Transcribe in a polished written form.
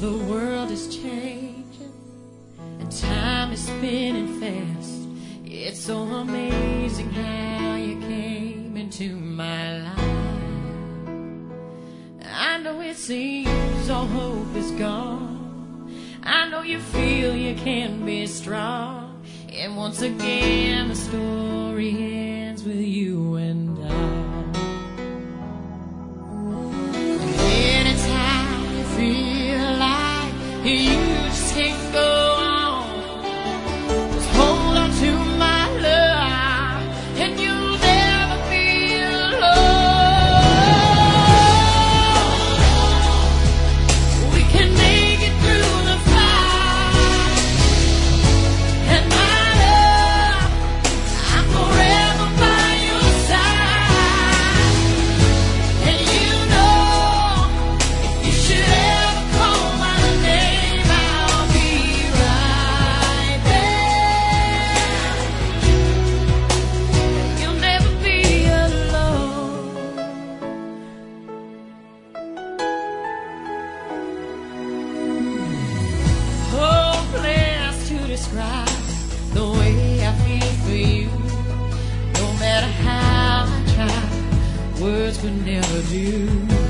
The world is changing and time is spinning fast. It's so amazing how you came into my life. I know it seems all hope is gone. I know you feel you can be strong. And once again the story ends with you and I. Anytime you feel like you just can't go on, just hold on to my love and you'll never be alone. We can make it through the fight, and my love, I'm forever by your side. And you know, if you should ever call my name, I'll be right there. You'll never be alone. Hopeless to describe the way I feel for you. No matter how I try, words could never do.